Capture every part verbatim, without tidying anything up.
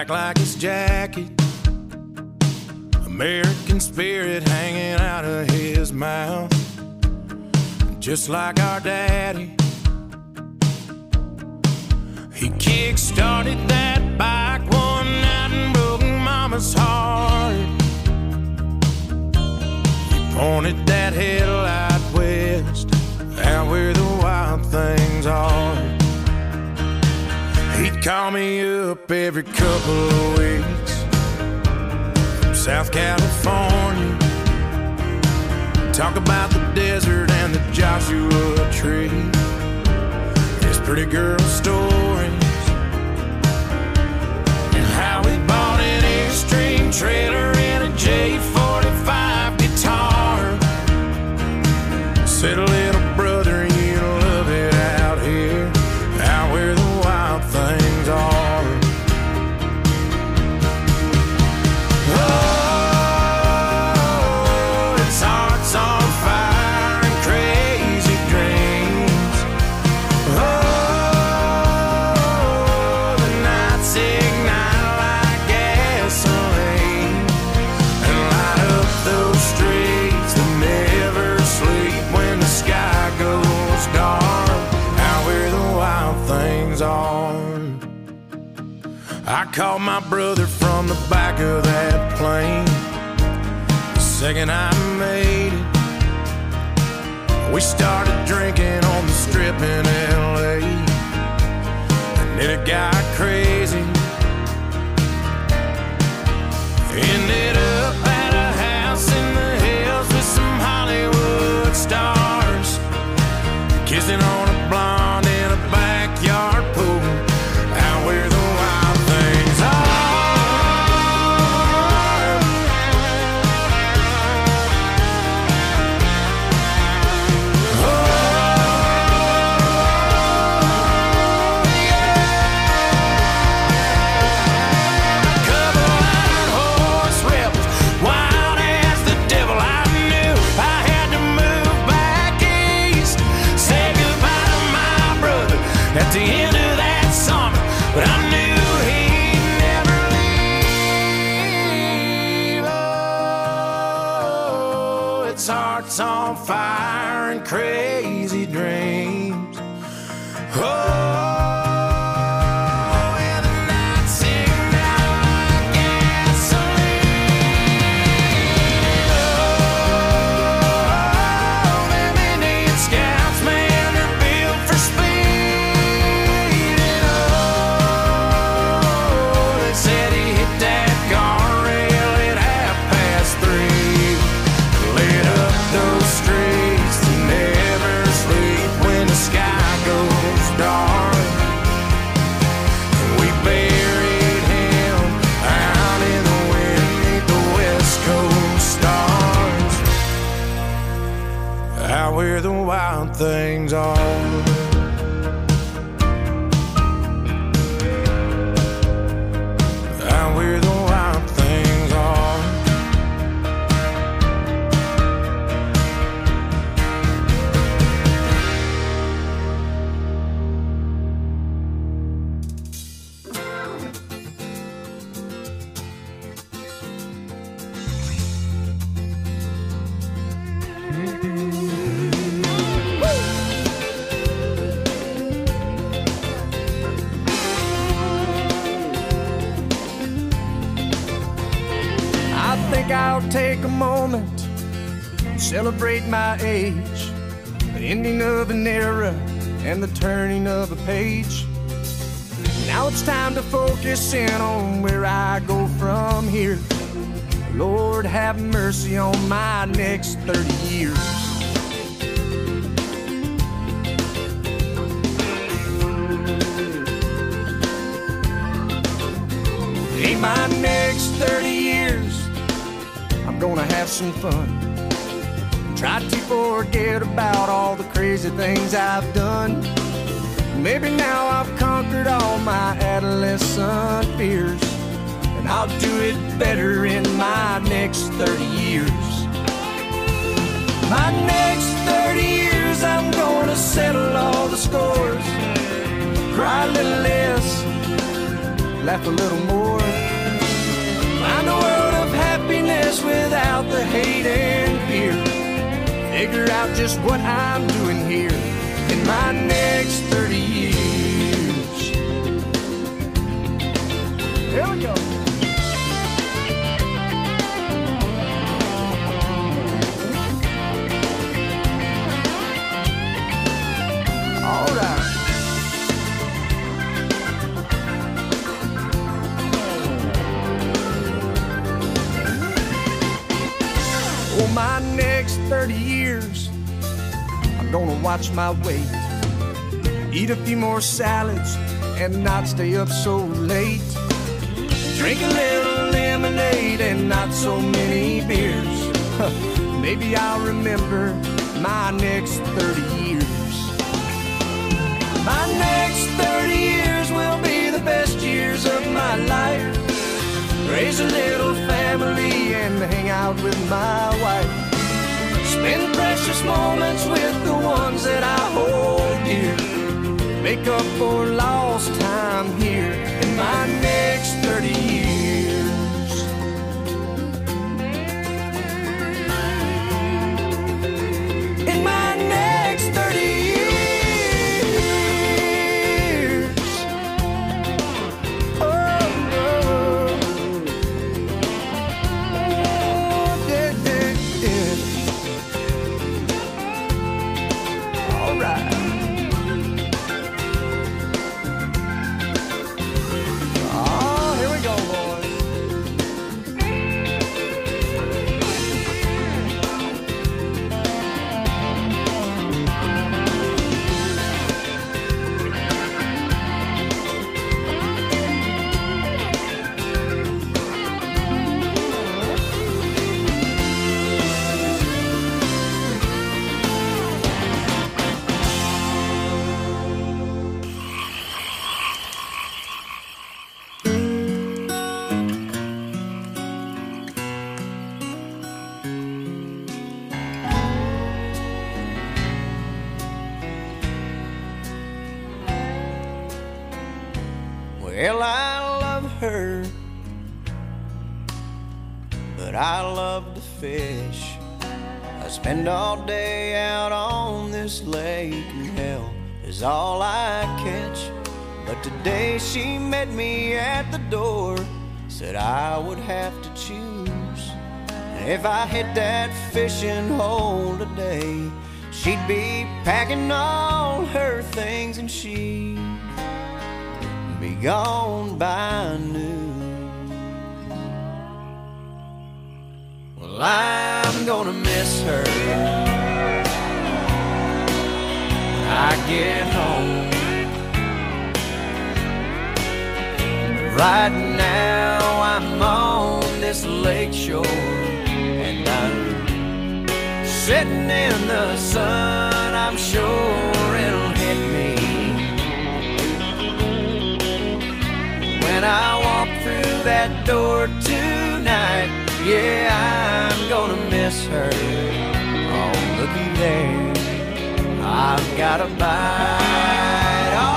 Cracked like his jacket, American spirit hanging out of his mouth. Just like our daddy, he kick-started that bike one night and broke mama's heart. He pointed that headlight west, out where the wild things are. He'd call me up every couple of weeks from South California, talk about the desert and the Joshua Tree, his pretty girl stories, and how he bought an Airstream trailer and a J forty-five guitar. Said, little brother, you love it out here, out where the wild things are. Oh, it's hearts on fire and crazy dreams. Oh, the nights ignite like gasoline and light up those streets that never sleep when the sky goes dark, out where the wild things are. I called my brother from the back of that plane the second I made it. We started drinking on the strip in L A, and then it got crazy. Ended up at a house in the hills with some Hollywood stars, kissing on a blonde in a backyard pool, out where the wild things are. Oh, yeah. Couple iron horse rebels, wild as the devil. I knew I had to move back east, say goodbye to my brother at the end of that summer, but I knew he'd never leave. Oh, it's hearts on fire and crazy dreams. Oh, and the nights ignite like gasoline. Oh, them Indian scouts, man, they're built for speed. And oh, they said he hit that guardrail at half past three, lit up those streets that never sleep when the sky goes dark. And we buried him out in the wind 'neath the West Coast stars, out where the wild things are. Out where the wild things are. I think I'll take a moment, celebrate my age, the ending of an era and the turning of a page. Now it's time to focus in on where I go from here. Lord, have mercy on my next thirty years. In my next thirty years, I'm gonna have some fun. Try to forget about all the crazy things I've done. Maybe now I've conquered all my adolescent fears, and I'll do it better in my next thirty years. My next thirty years, I'm gonna settle all the scores, cry a little less, laugh a little more. Find a world of happiness without the hate and fear. Figure out just what I'm doing here in my next thirty years. Here we go. All right. For my next thirty years, I'm gonna watch my weight, eat a few more salads and not stay up so late, drink a little lemonade and not so many beers. Maybe I'll remember my next thirty years. My next thirty years will be the best years of my life. Raise a little family and hang out with my wife. Spend precious moments with the ones that I hold dear. Make up for lost time here in my next thirty years. In my next thirty years. Well, I love her, but I love to fish. I spend all day out on this lake, and hell is all I catch. But today she met me at the door, said I would have to choose. And if I hit that fishing hole today, she'd be packing all her things and she'd be gone by noon. Well, I'm gonna miss her when I get home. Right now I'm on this lake shore, and I'm sitting in the sun. I'm sure it'll hit me when I walk through that door tonight. Yeah, I'm gonna miss her. Oh, looky there, I've got a bite. All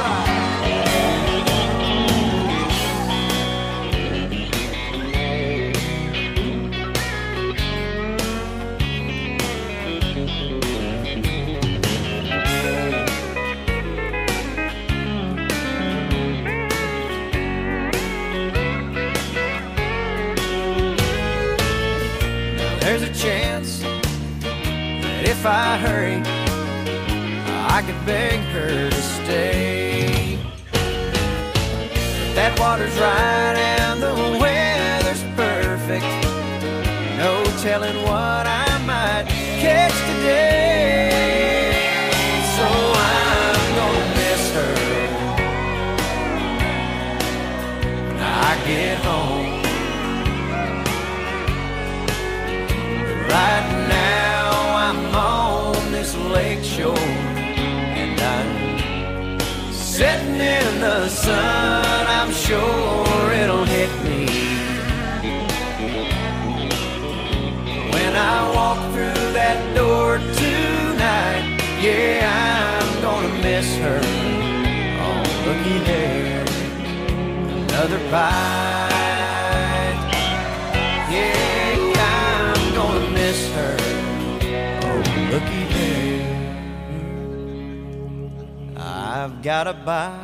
there's a chance that if I hurry, I could beg her to stay. If that water's right and the weather's perfect, no telling what I might catch today. So I'm gonna miss her when I get home. Right now I'm on this lake shore, and I'm sitting in the sun. I'm sure it'll hit me when I walk through that door tonight. Yeah, I'm gonna miss her. Oh, looky there, right. Yeah, I'm gonna miss her. Oh, looky there, I've got a bite.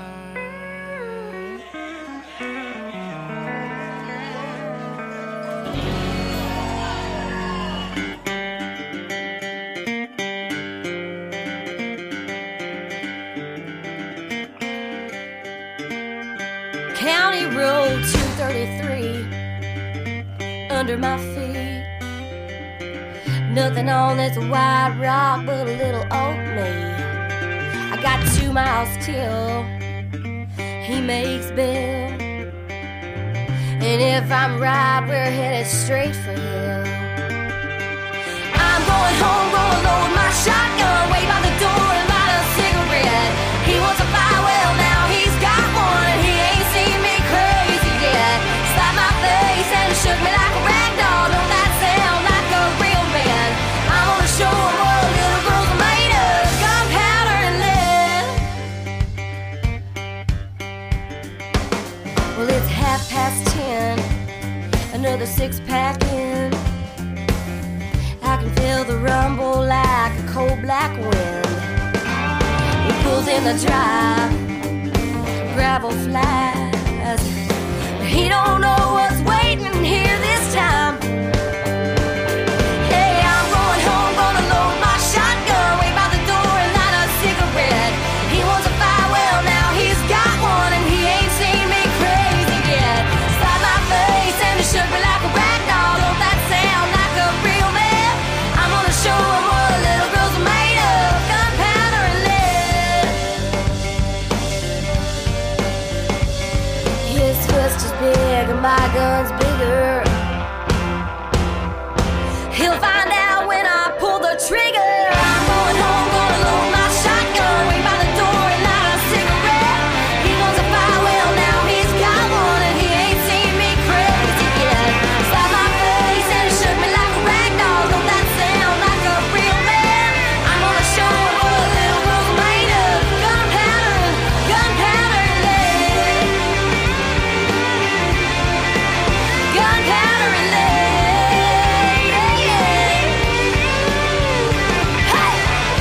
County Road two thirty-three under my feet. Nothing on this white rock but a little old me. I got two miles till he makes bail, and if I'm right, we're headed straight for hell. I'm going home, gonna load my shotgun, wait by the door and light a cigarette. He wants a fire, well now he's got one, and he ain't seen me crazy yet. Slapped my face and shook me like a rag doll. Don't that sound like a real man? I'm gonna show him what little girls are made of, gunpowder and lead. Well, it's half past ten, another six pack in. I can feel the rumble like a cold black wind. He pulls in the drive, gravel flies. He don't know what's waiting here this time. Hey, I'm going home, gonna load my shotgun, wait by the door and light a cigarette. He wants a fire, well now he's got one, and he ain't seen me crazy yet. Slapped my face and he shook me like a rag doll. Don't that sound like a real man? I'm gonna show him what little girls are made of, gunpowder and lead. His fist is big and my gun's bigger. He'll find out when I pull the trigger. I'm going home, gonna load my shotgun, wait by the door and light a cigarette. He wants a fire, well now he's got one, and he ain't seen me crazy yet. Slapped my face and he shook me like a rag doll. Don't that sound like a real man? I'm gonna show him what little girls are made of, gunpowder, gunpowder and lead. Gunpowder and lead, yeah, yeah. Hey!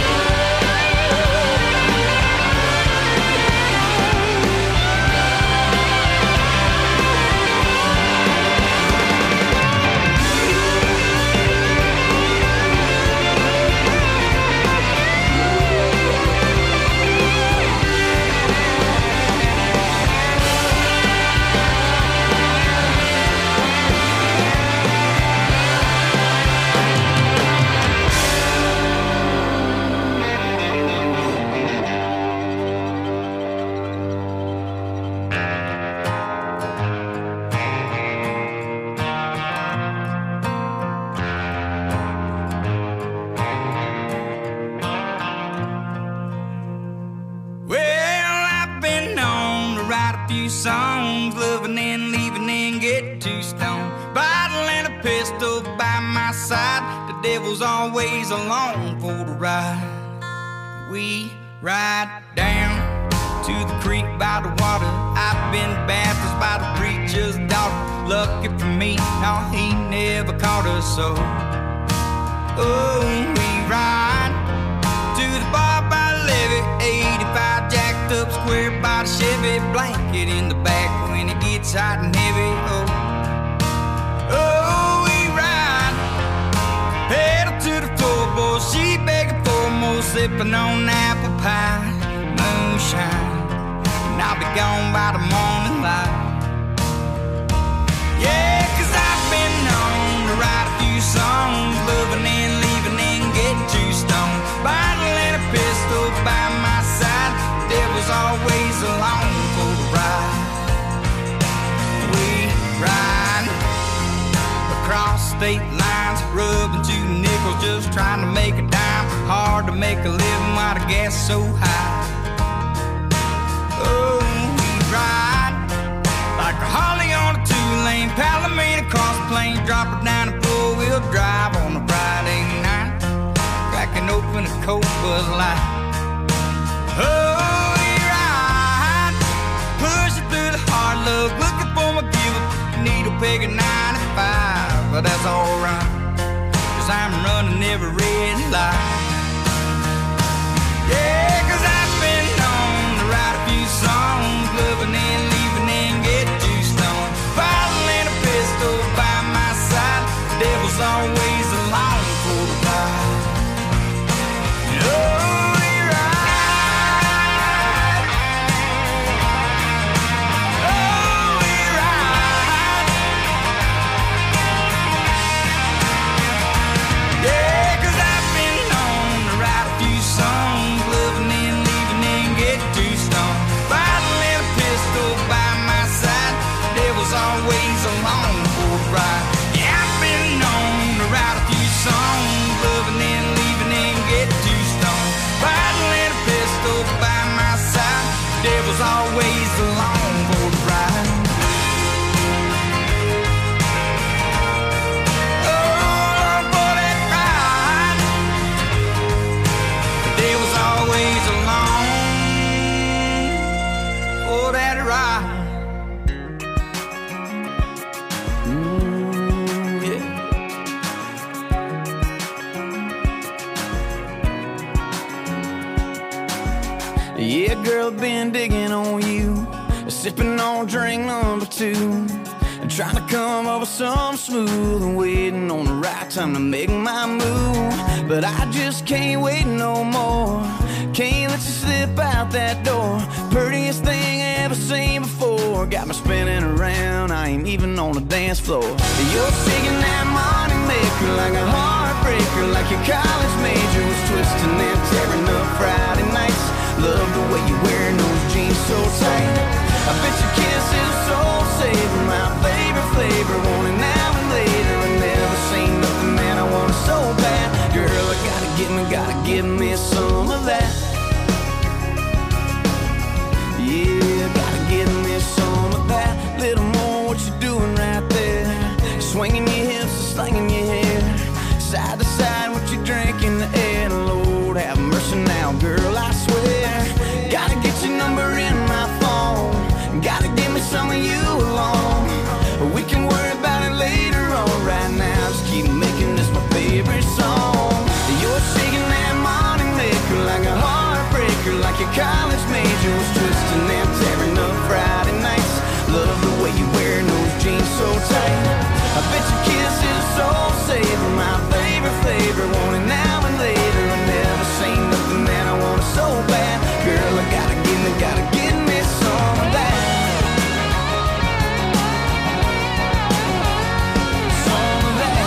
Well, I've been known to write a few songs, loving and leaving and get too stoned. Bottle and a pistol by my side, the devil's always along for the ride. We ride down to the creek by the water. I've been baptized by the preacher's daughter. Lucky for me, no, he never caught us so. Oh, we ride to the bar by the levee, eighty-five jacked up square by the Chevy, blanket in the back when it gets hot and heavy. Oh, oh, we ride, pedal to the floorboard, she begging for more, sipping on apple pie, moonshine, and I'll be gone by the morning light. Yeah, 'cause I've been known to write a few songs, loving and leaving and get too stoned. Bottle and a pistol by my side, the devil's always along for the ride. We ride across state lines, rubbing two nickels, just trying to make a dime. Hard to make a living while the gas is so high. Oh, we ride like a Harley on a two-lane Palomino cross plain, drop it down a four-wheel drive on a Friday night, cracking open a cold Bud Light. Oh, we ride, pushing through the hard luck, looking for my peg at ninety-five, but that's alright, 'cause I'm running every red light. Yeah, 'cause I've been known to write a few songs, loving and leaving and get too stoned. Bottle and a pistol by my side, the devil's always along for the ride. Oh, always along for the ride. Yeah, I've been known to write a few songs, loving and leaving and get too stoned. Bottle and a pistol by my side, devil's always along for the ride. Oh, for that ride, the devil's always along for that ride. Yeah, girl, been digging on you, sipping on drink number two, and trying to come up with some smooth and waiting on the right time to make my move. But I just can't wait no more, can't let you slip out that door. Prettiest thing I ever seen before, got me spinning around, I ain't even on the dance floor. You're shaking that money maker like a heartbreaker, like your college major was twisting and tearing up Friday nights. Love the way you're wearing those jeans so tight. I bet your kiss is a soul saver, my favorite flavor. Want it now and later, I never seen nothing that I want so bad. Girl, I gotta get me, gotta give me some of that. Yeah, gotta give me some of that. Little more what you doing right there, swinging your hips, slinging your hair, side to side, what you drink in the air. Lord have mercy now, girl, I swear. Gotta get your number in my phone, gotta give me some of you alone. We can worry about it later on, right now just keep making this my favorite song. You're shaking that money maker like a heartbreaker, like your college major was twisting and tearing up Friday nights. Love the way you wearing those jeans so tight. I bet your kiss is a soul saver, my favorite flavor. Want it now and later, I never seen nothing that I want so bad. Girl, I gotta give me, gotta give me some of that. Some of that.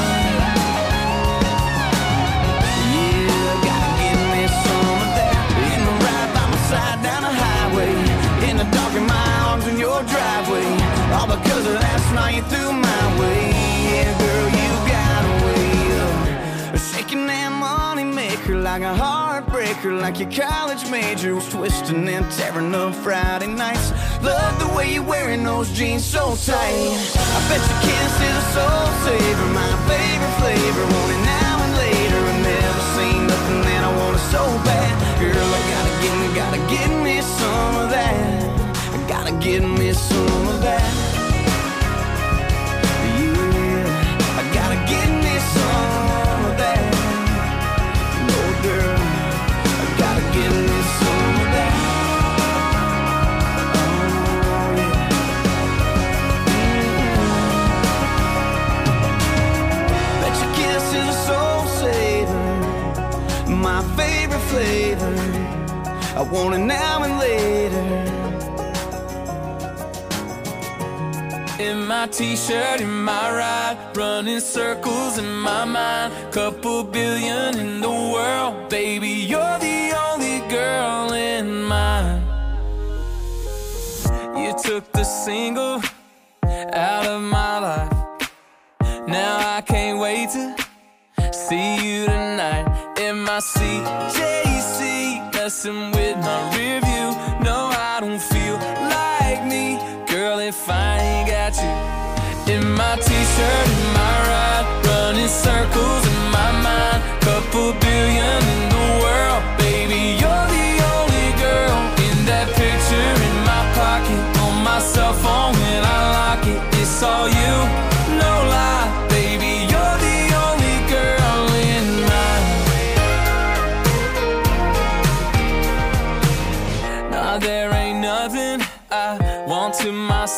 Yeah, gotta give me some of that. In the ride by my side down the highway, in the dark in my arms in your driveway, all because of last night you threw my way. Yeah, girl, you got a way of shaking that money maker like a heartbreaker, like your college major was twisting and tearing up Friday nights. Love the way you're wearing those jeans so tight. I bet your kiss is a soul saver, my favorite flavor. Want it now and later, I never seen nothing that I want so bad. Girl, I gotta give me, gotta give me some of that. I gotta give me some of that. Yeah, I gotta give me some of that. No, girl, I gotta give me some of that. Oh, yeah. Mm-hmm. Bet your kiss is a soul saver, my favorite flavor. I want it now and later. In my t-shirt, in my ride, running circles in my mind. Couple billion in the world, baby, you're the only girl in mine. You took the single out of my life, now I can't wait to see you tonight. In my C J C, messing with my rear view. No, I don't feel like me, girl, if I ain't got you. In my t-shirt, in my ride, running circles in my mind. Couple billion in the world, baby, you're the only girl. In that picture in my pocket, on my cell phone when I lock it, it's all you.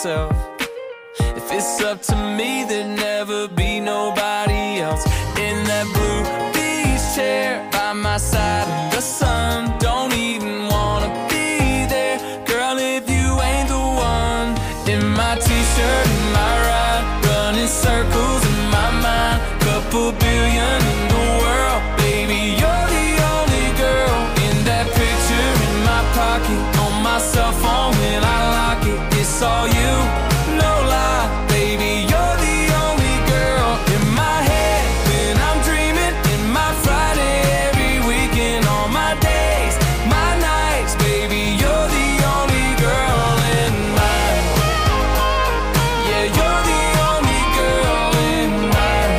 myself. If it's up to me, there'd never be nobody else. In that blue beach chair by my side in the sun, don't even wanna be there, girl, if you ain't the one. In my t-shirt, in my ride, running circles in my mind, couple billion in the world, baby, you're the only girl. In that picture in my pocket, on my cell phone when I lock it, it's all you, no lie, baby, you're the only girl. In my head when I'm dreaming, in my Friday every weekend, all my days, my nights, baby, you're the only girl in mine. Yeah, you're the only girl in mine.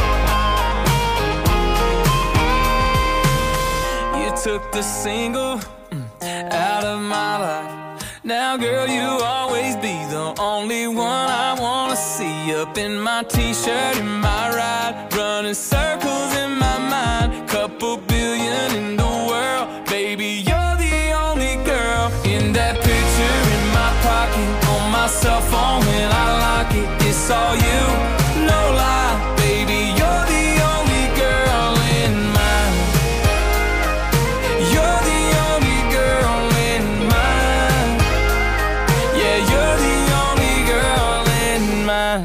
You took the single mm, out of my life. Now, girl, you always be the only one I wanna see. Up in my t-shirt, in my ride, running circles in my mind, couple billion in the world, baby, you're the only girl. In that picture in my pocket, on my cell phone when I lock it, it's all you, no lie, baby, you're the only girl in mine. You're the only girl in mine. Yeah, you're the only girl in mine.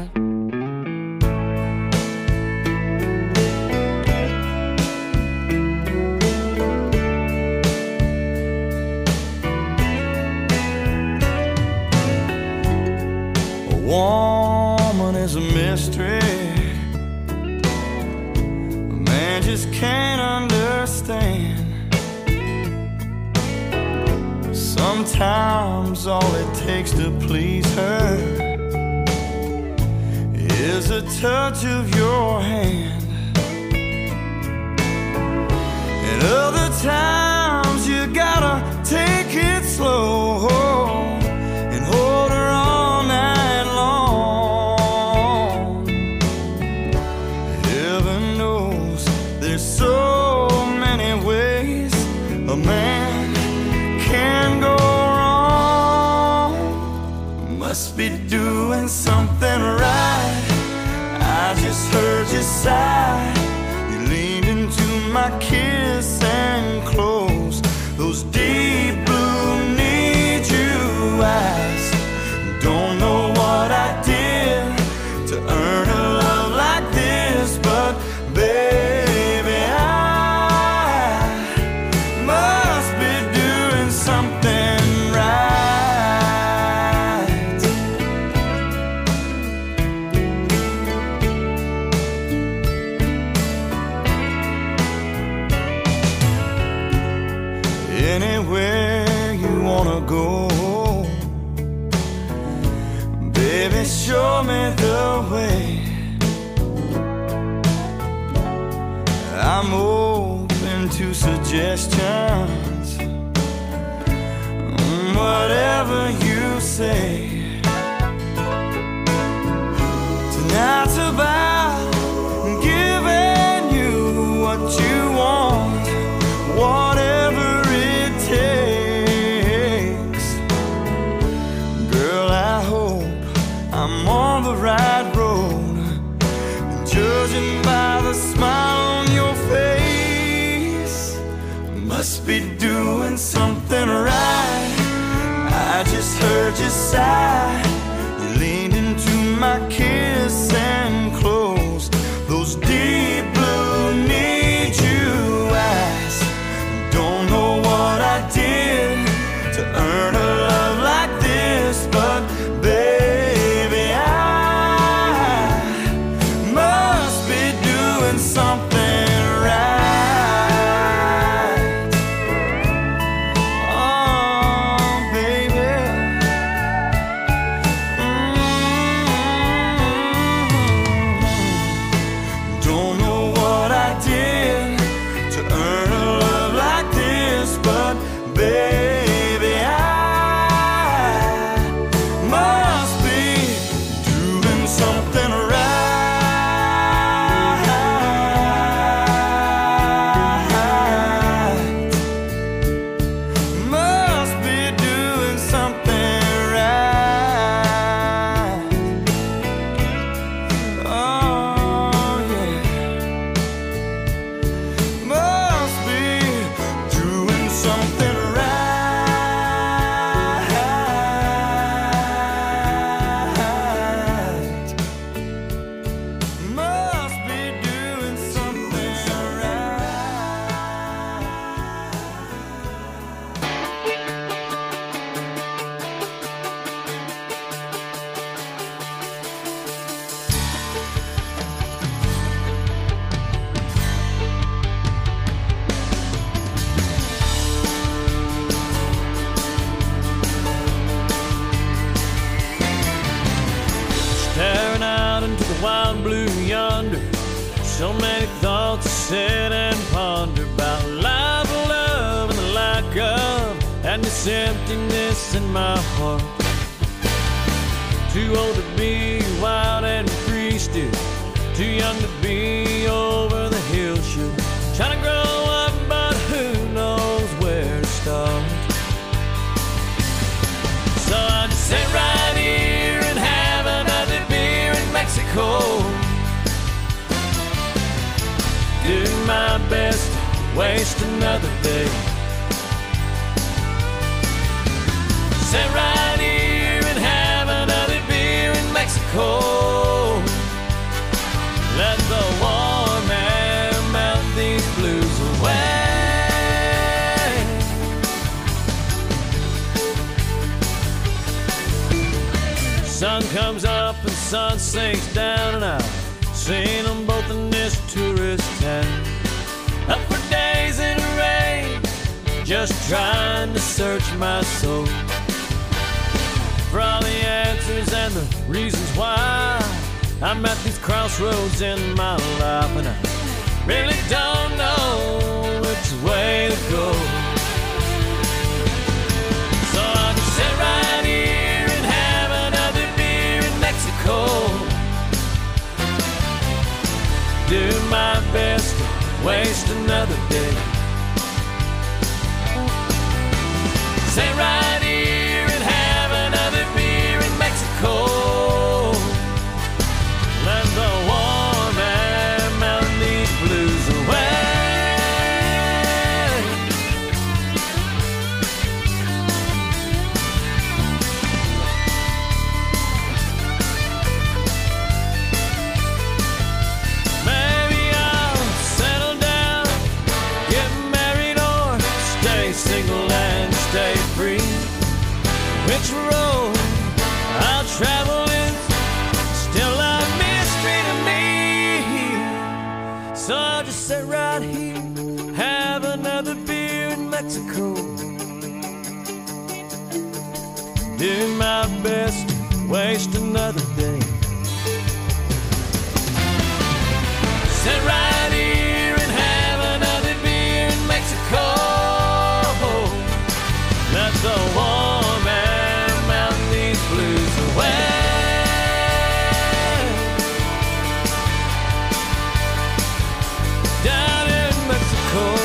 A woman is a mystery a man just can't understand. Sometimes all it takes to please her is a touch of your hand. And other times you gotta take it slow and hold her all night long. Heaven knows there's so many ways a man can go wrong. Must be doing something right. I just heard you sigh. You leaned into my kiss and closed those deep blue need you eyes. Don't know what I did to earn a love like this, but baby, I must be doing something right. Anywhere you wanna go, baby, show me the way. I'm open to suggestions, whatever you say. Tonight's about giving you what you want, whatever it takes. Girl, I hope I'm on the right road, judging by the smile on your face. Must be doing something right. I just heard you sigh. You leaned into my kiss and closed those deep blue need you eyes. Don't know what I did to earn a love like this, but baby, I must be doing something right. Oh, wonder about life, love, and the lack of, and this emptiness in my heart. Too old to be wild and free still, too young to be over the hill should. Trying to grow up, but who knows where to start. So I just sit right here and have another beer in Mexico. Do my best to waste another day. Sit right here and have another beer in Mexico. Let the warm air melt these blues away. Sun comes up and sun sinks down, and I've seen them both in this tourist town. Up for days in the rain, just trying to search my soul for all the answers and the reasons why I'm at these crossroads in my life, and I really don't know which way to go. So I'll just sit right here and have another beer in Mexico. Do my best to waste another day. Sit right here and have another beer in Mexico. Let the warm air melt these blues away. Maybe I'll settle down, get married, or stay single and stay free. Which road I'll travel is still a mystery to me. So I'll just sit right here, have another beer in Mexico. Do my best to waste another day. Sit right here and have another beer in Mexico. Let the warm air melt these blues away. Down in Mexico.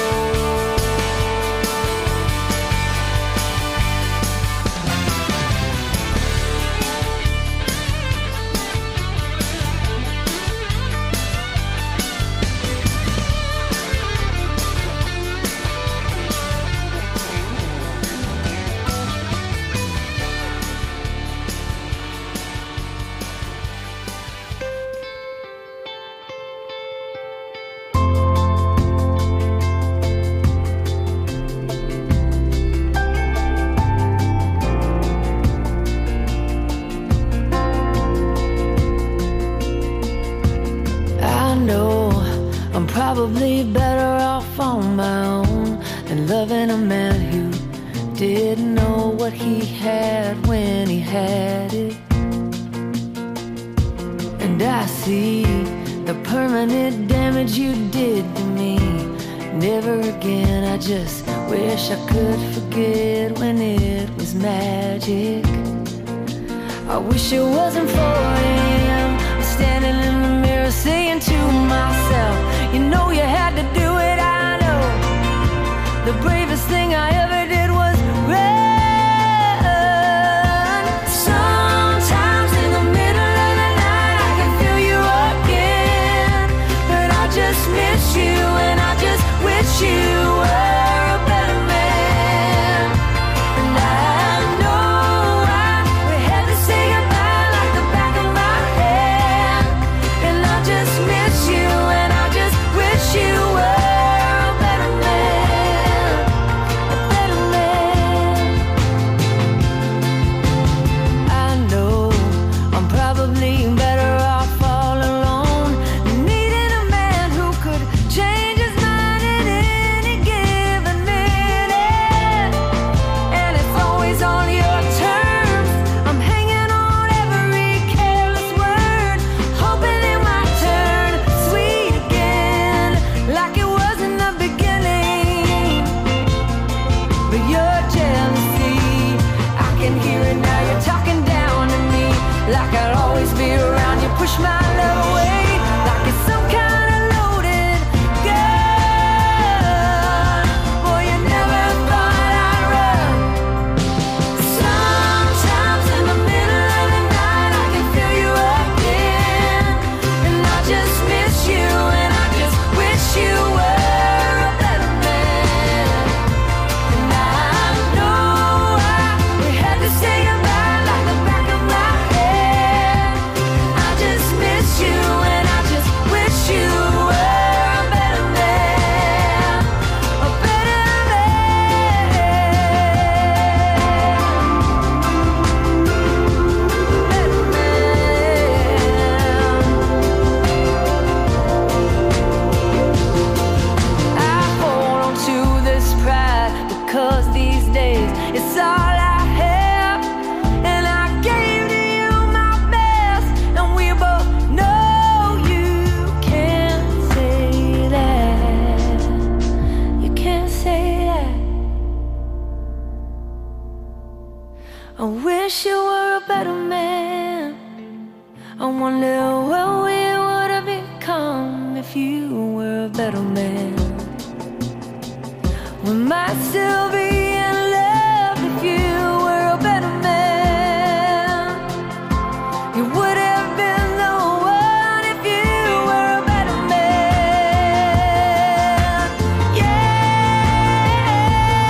Probably better off on my own than loving a man who didn't know what he had when he had it. And I see the permanent damage you did to me. Never again, I just wish I could forget when it was magic. I wish it wasn't four a m I'm standing in the mirror saying to myself, you know you had to do it, I know. The bravest thing I ever did was run. Sometimes in the middle of the night I can feel you again, but I just miss you and I just wish you were a better man. And I know I, we had to say goodbye like the back of my hand, and I just miss you and I just wish you I wonder what we would have become if you were a better man. We might still be in love if you were a better man. You would have been the one if you were a better man. Yeah.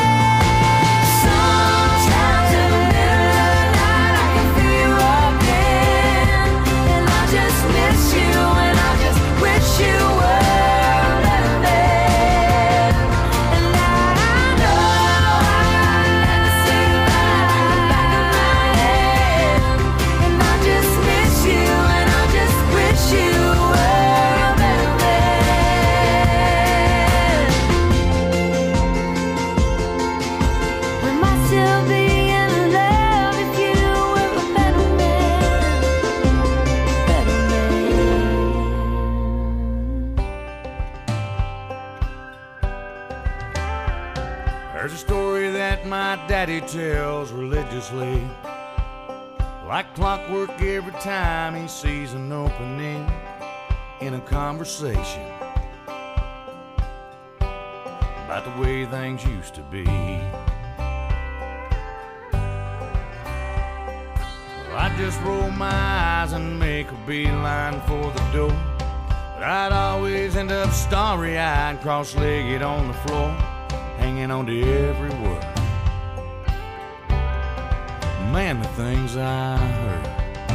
Sometimes in the middle of the night I can feel you again, and I just miss you, and I just wish you were a better man. And I know I never say goodbye in the back of my head, and I just miss you, and I just wish you were a better man. We might still be in love if you were a better man, better man. There's a story that my daddy tells religiously, like clockwork every time he sees an opening in a conversation about the way things used to be. Well, I'd just roll my eyes and make a beeline for the door, but I'd always end up starry-eyed, cross-legged on the floor, hanging on to every word. Man, the things I heard.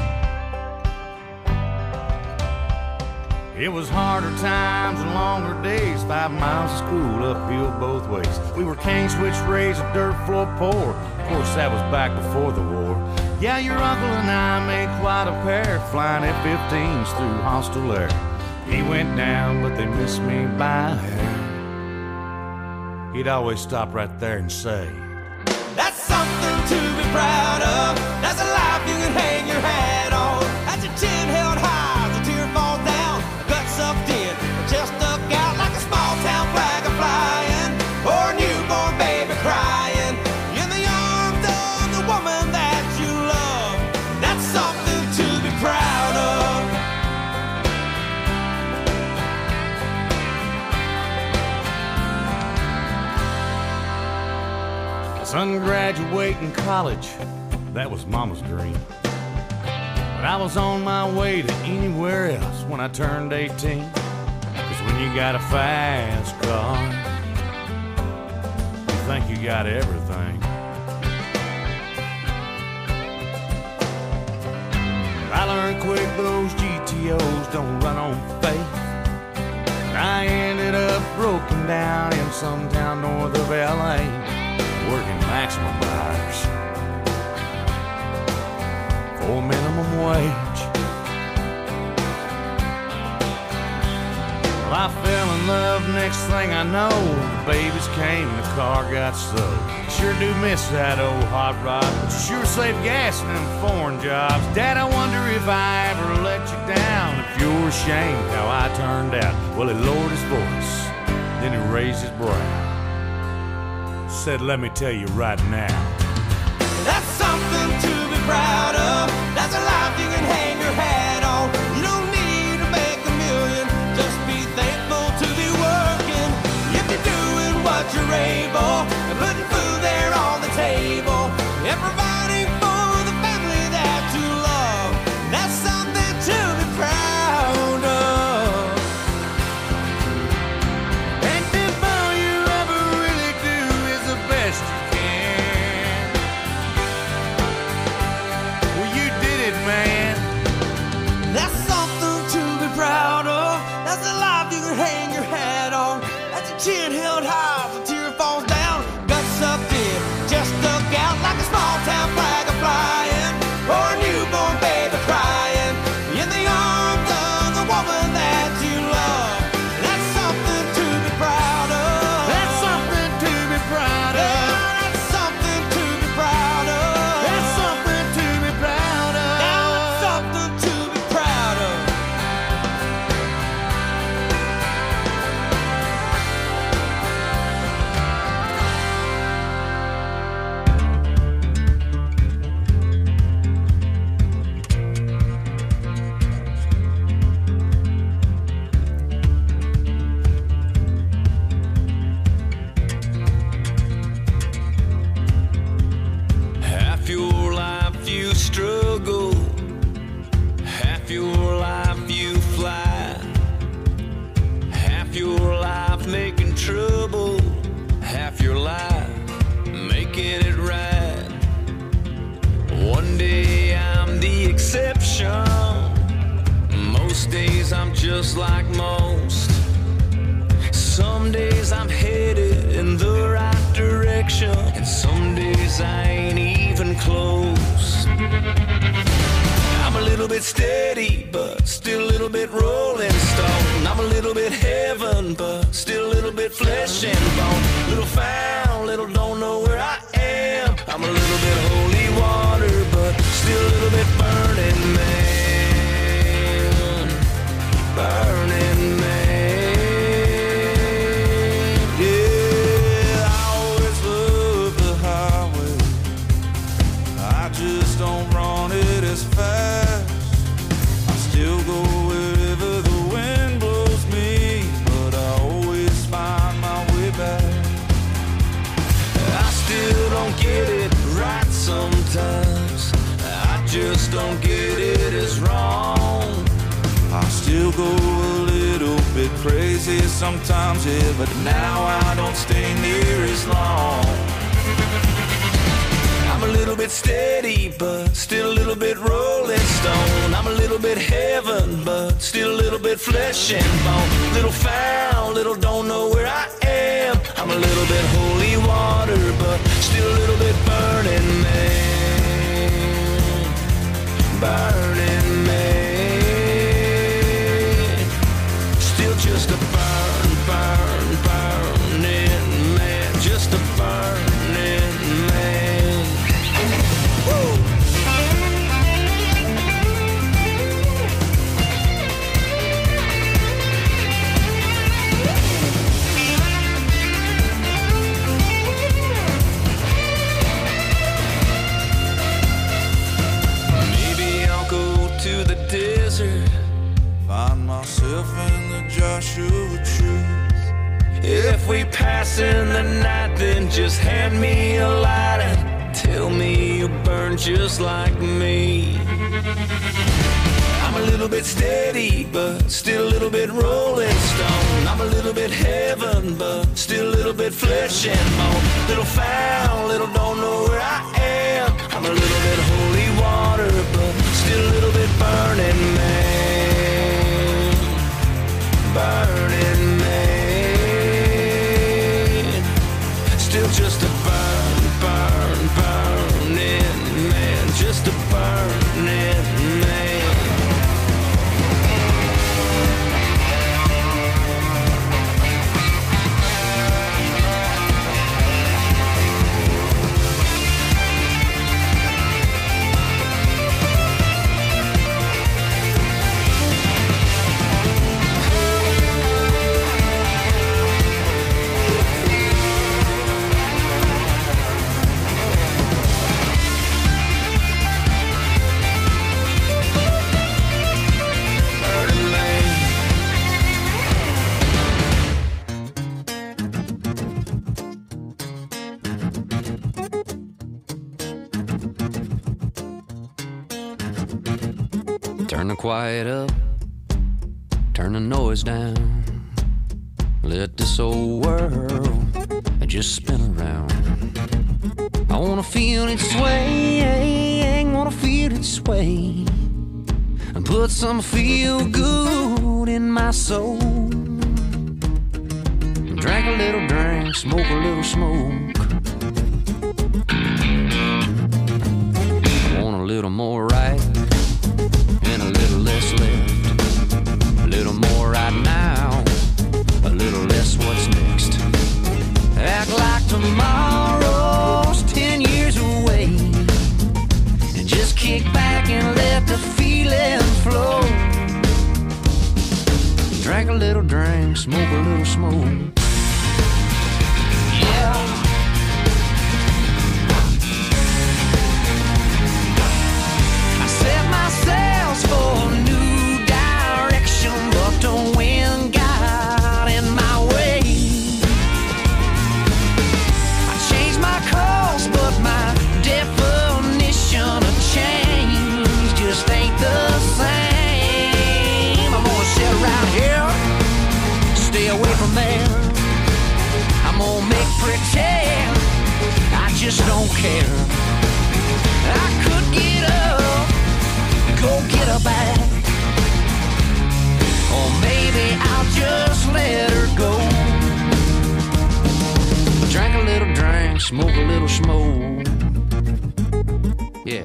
It was harder times and longer days, five miles of school uphill both ways. We were cane switch raised, a dirt floor poor. Of course, that was back before the war. Yeah, your uncle and I made quite a pair, flying F fifteens through hostile air. He went down, but they missed me by a hair. He'd always stop right there and say, That's something to be proud of. That's a life you can hang your hat on. That's your chin held high, the tear falls down, gut sucked in, chest stuck out like a small town flag a flying, or a newborn baby crying in the arms of the woman that you love. That's something to be proud of. son graduating college, that was mama's dream. But I was on my way to anywhere else when I turned eighteen. Cause when you got a fast car, you think you got everything. I learned quick those G T Os don't run on faith. I ended up broken down in some town north of L A, working maximum hours for minimum wage. Well, I fell in love, next thing I know, the babies came and the car got stowed. Sure do miss that old hot rod, but you sure save gas in them foreign jobs. Dad, I wonder if I ever let you down, if you're ashamed how I turned out. Well, he lowered his voice, then he raised his brow, said, let me tell you right now, that's something to be proud of. That's a life you can hang your hat on. You don't need to make a million, just be thankful to be working. If you're doing what you're able, and putting food there on the table, and providing for the family that you love, that's something to be proud of. and if all you ever really do is the best you can, well, you did it, man. That's something to be proud of. That's a life you can hang your hat on. That's your chin held high, the tear falls down, guts sucked in, just stuck out like a small town flag a flying, or a newborn baby crying in the arms of the woman that you love. That's something to be proud of. That's something to be proud Yeah, of. that's something to be proud of. That's something to be proud of. Now that's something to be proud of. just like most. Some days I'm headed in the right direction, and some days I ain't even close. I'm a little bit steady, but still a little bit rolling stone. I'm a little bit heaven, but still a little bit flesh and bone. Little found, little don't know where I am. I'm a little bit holy water, but still a little bit burning man. Burning man. Yeah, I always love the highway. I just don't run it as fast. I still go wherever the wind blows me, but I always find my way back. I still don't get it right sometimes. I just don't get it as wrong. I still go a little bit crazy sometimes, yeah, but now I don't stay near as long. I'm a little bit steady, but still a little bit rolling stone. I'm a little bit heaven, but still a little bit flesh and bone. Little found, little don't know where I am. I'm a little bit holy water, but still a little bit burning man. Burning man. Still just a burn, burn, burning man. Just a burning man. Woo! Maybe I'll go to the desert, find myself in the Joshua tree. If we pass in the night, then just hand me a lighter. Tell me you burn just like me. I'm a little bit steady, but still a little bit rolling stone. I'm a little bit heaven, but still a little bit flesh and bone. Little found, little don't know where I am. I'm a little bit holy water, but still a little bit burning man. Burning man. Still just a burn, burn, burning man. Just a burning man. Turn the quiet up, turn the noise down. Let this old world just spin around. I wanna feel it sway, wanna feel it sway, and put some feel good in my soul. Drink a little drink, smoke a little smoke. I want a little more right and a little less left. A little more right now, a little less what's next. Act like tomorrow's ten years away, and just kick back and let the feeling flow. Drink a little drink, smoke a little smoke. Yeah. I set my sails for a new direction, but the wind got in my way. I changed my course, but my definition of change just ain't the same. I'm gonna sit around here, stay away from there. I'm gonna make pretend I just don't care. I could get up, go get her back, or maybe drink, smoke a little smoke. Yeah.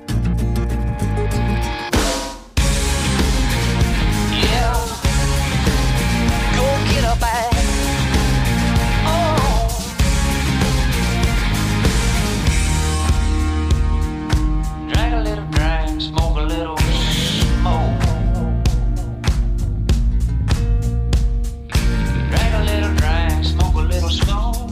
Yeah. Go get a bag. Oh. Drink a little drink, smoke a little smoke. Drink a little drink, smoke a little smoke.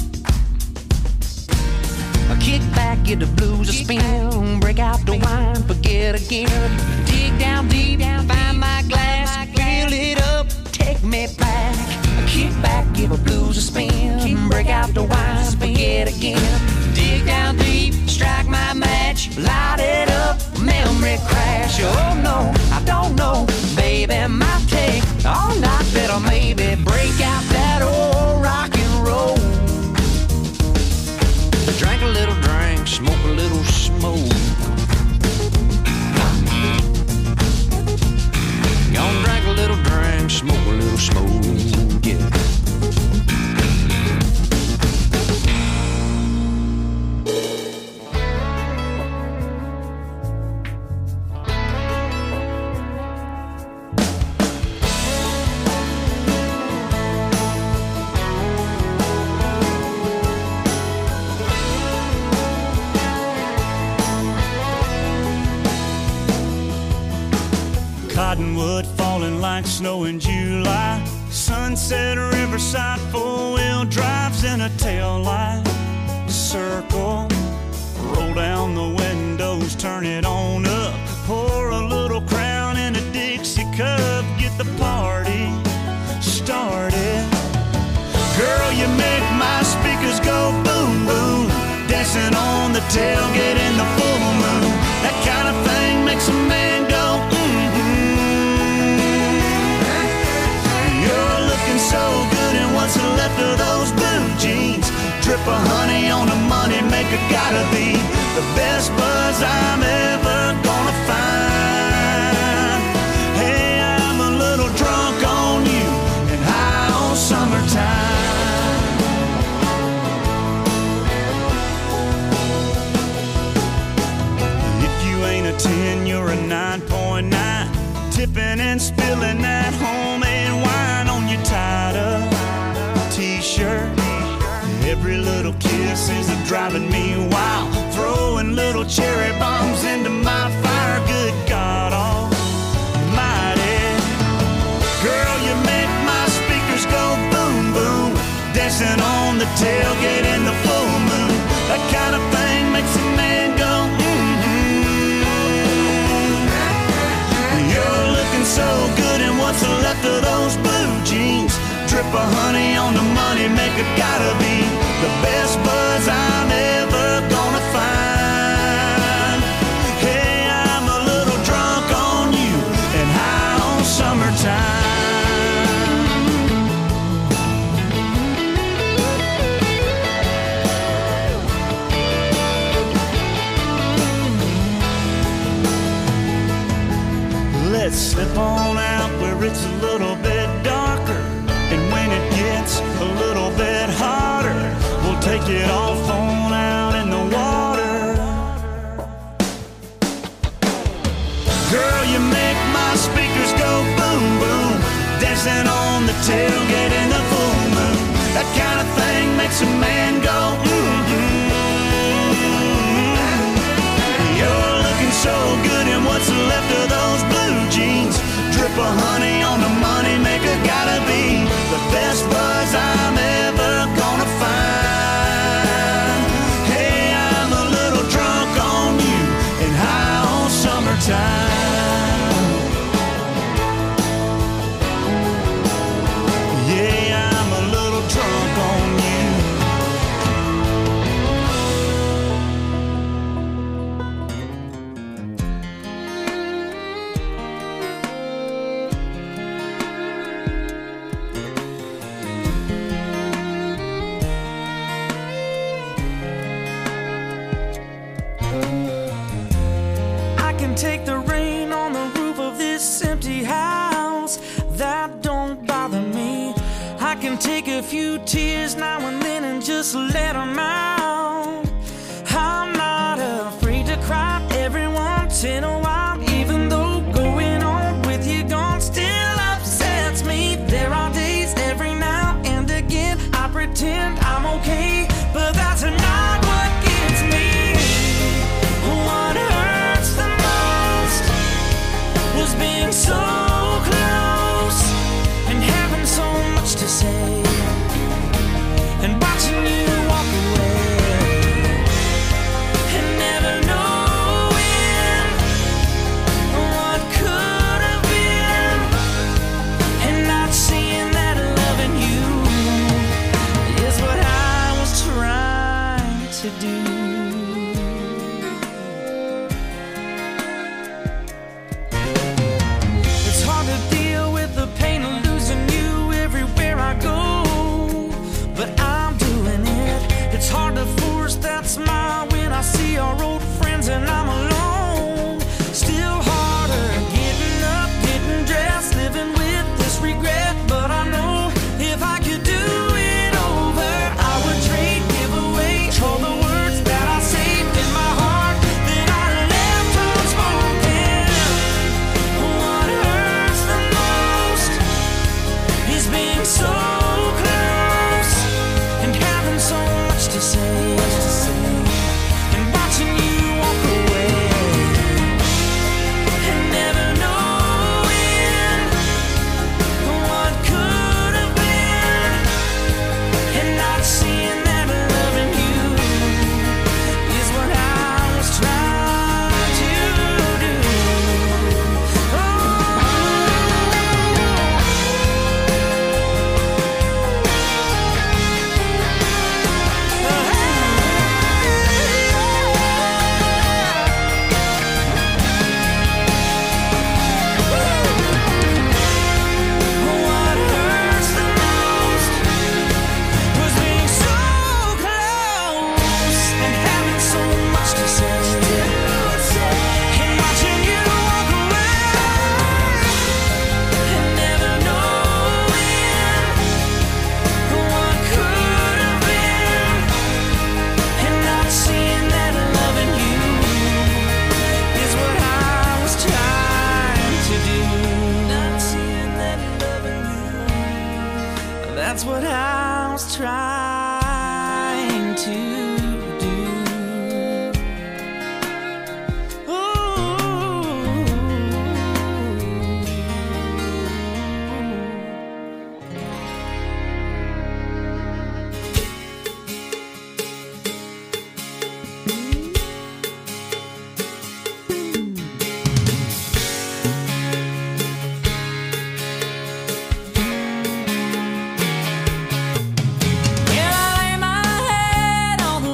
Kick back, get the blues a spin, break out the wine, forget again. Dig down deep, find my glass, fill it up, take me back. Kick back, give a blues a spin, break out the wine, forget again. Dig down deep, strike my match, light it up, memory crash. Oh no, I don't know, baby, might take all night, better maybe break out that old rock and roll. Drink a little drink, smoke a little smoke. Gonna drink a little drink, smoke a little smoke. Yeah. Cottonwood falling like snow in July. Sunset Riverside, four-wheel drives in a tail light. Circle, roll down the windows, turn it on up. Pour a little Crown in a Dixie cup, get the party started. Girl, you make my speakers go boom, boom. Dancing on the tailgate in the full moon. That kind of thing makes a man go so good, and what's left of those blue jeans? Drip of honey on the money maker, gotta be the best buzz I'm ever gonna find. Hey, I'm a little drunk on you and high on summertime. If you ain't a ten, you're a nine point nine. Tipping and spilling that homemade wine on your tied-up t-shirt. Every little kiss is driving me wild. Throwing little cherry bombs into my fire. Good God almighty. Girl, you make my speakers go boom, boom. Dancing on the tailgate in the full moon. That kind of thing makes a man go so good, and what's left of those blue jeans? Drip of honey on the money maker, gotta be the best buzz I'm ever gonna find. Hey, I'm a little drunk on you and high on summertime. Let's slip on out where it's a little bit darker, and when it gets a little bit hotter, we'll take it off on out in the water. Girl, you make my speakers go boom, boom. Dancing on the tailgate in the full moon. That kind of thing makes a man go mm-hmm. You're looking so good, and what's left of those blue jeans? Drip of honey on the money maker, gotta be the best buzz I'm ever gonna find. Hey, I'm a little drunk on you and high on summertime. Yeah, I'm a little drunk on you. Take the rain on the roof of this empty house. That don't bother me. I can take a few tears now and then and just let them out. okay, but that's not what gets me. What hurts the most was being so close and having so much to say, and watching you walk away and never knowing what could have been, and not seeing that loving you is what I was trying to do. It's hard to deal with the pain of losing you everywhere I go, but I'm doing it. It's hard to force that smile when I see our old friends and I'm alone. Still harder getting up, getting dressed, living with this regret. But I know if I could do it over, I would trade, give away all the words that I saved in my heart that I left unspoken. What hurts the most is being so close and having so much to say, and watching you walk away and never knowing what could have been, and not seeing that loving you is what I was trying to do. What hurts the most was being so close and having so much to say, and watching you walk away and never knowing what could have been, and not seeing that loving you is what I was trying to do. Not seeing that loving you, that's what I was trying to do. Can I lay my head on the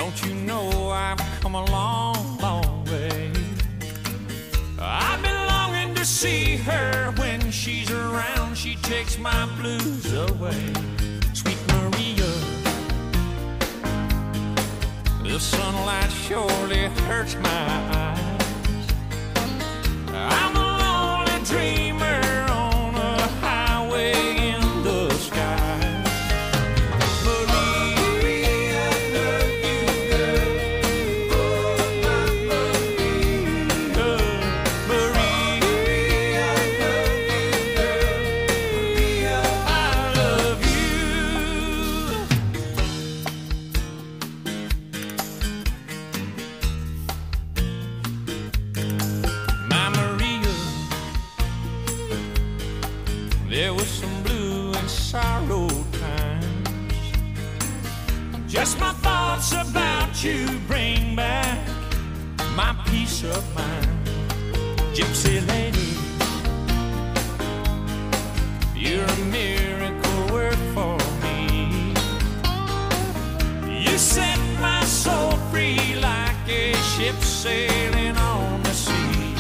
Don't you know I've come a long, long way? I've been longing to see her. When she's around, she takes my blues away. Sweet Maria, the sunlight surely hurts my eyes. I'm a lonely dreamer on a highway in the sky. Maria, I love you, girl. Maria, I love you, girl. I love you. My Maria, there was some blue and sorrow times. Just my thoughts about you bring back my peace of mind. Gypsy lady, you're a miracle work for me. You set my soul free like a ship sailing on the sea.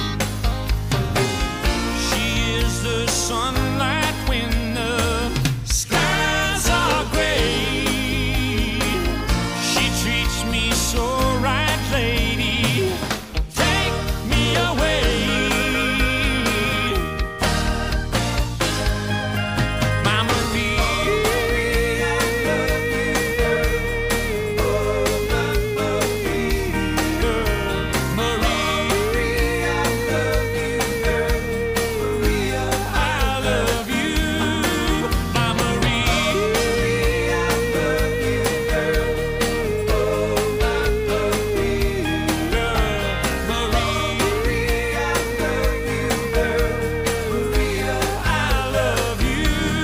She is the sunlight when the skies are gray. She treats me so right, lady. Take me away. My Maria, I love you, girl. Oh, my Maria, girl. Maria, I love you, girl. Maria, I love you. My Maria, I love you, girl. Oh, my Maria, girl. Maria, I love you, girl. Maria, I love you.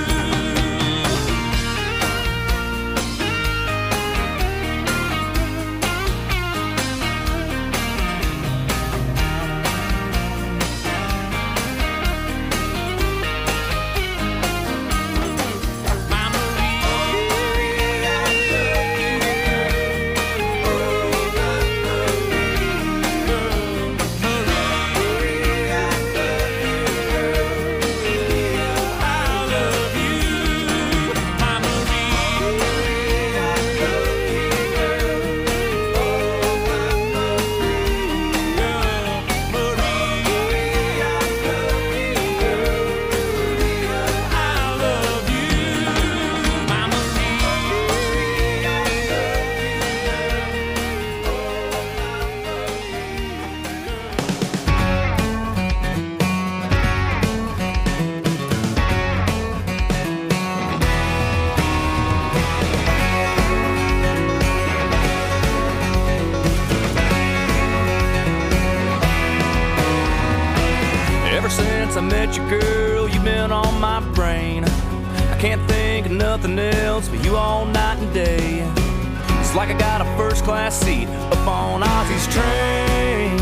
My Maria, I love you, girl. Oh, my Maria, girl. Maria, I love you, girl. Maria, I love you. My Maria, I love you, girl. Oh, my Maria, girl. Maria, I love you, girl. Maria, I love you. My Maria, I Ever since I met you, girl, you've been on my brain. I can't think of nothing else but you all night and day. It's like I got a first class seat up on Ozzy's train.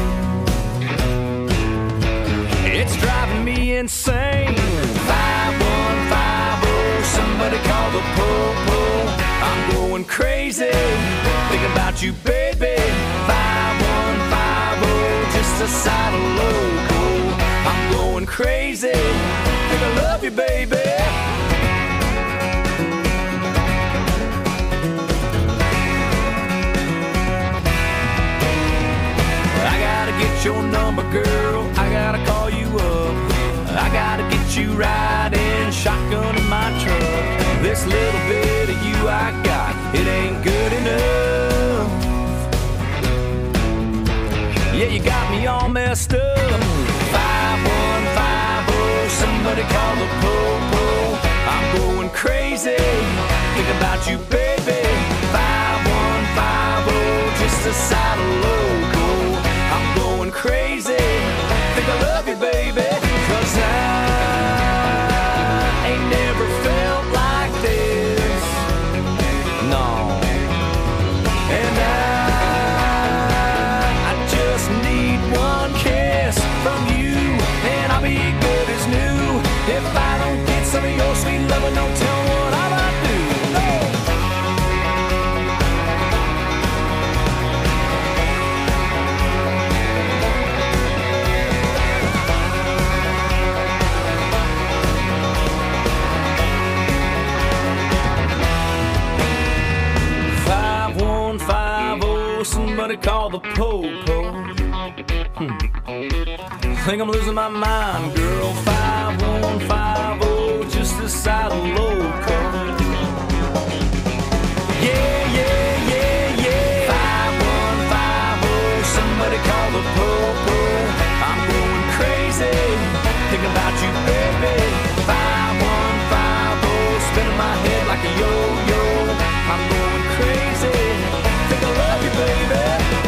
It's driving me insane. five one five oh, somebody call the po-po. I'm going crazy, thinking about you, baby. five one five oh, just a side of loco. I'm going crazy, think I love you, baby. I gotta get your number, girl. I gotta call you up. I gotta get you riding shotgun in my truck. This little bit of you I got, it ain't good enough. Yeah, you got me all messed up. five one five oh, somebody call the po-po. I'm going crazy, think about you, baby. five one five oh, just a side of loco. I'm going crazy, think I love you, baby. Cause I ain't never felt like this, no. And I, I just need one kiss from you, and I'll be good as new. If I don't get some of your sweet loving, don't tell me what I might do. No. call the po-po. Hmm. Think I'm losing my mind, girl. Five one five oh, just this side of loco. Yeah, yeah, yeah, yeah. Five one five oh, somebody call the po-po. I'm going crazy, thinking about you, baby. Five one five oh, spinning my head like a yo-yo. I'm going crazy, think I love you, baby.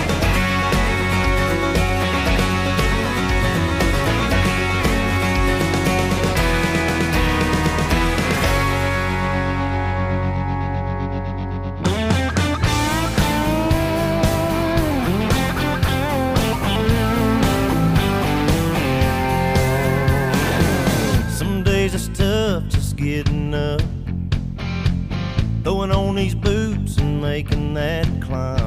It's tough just getting up, throwing on these boots and making that climb.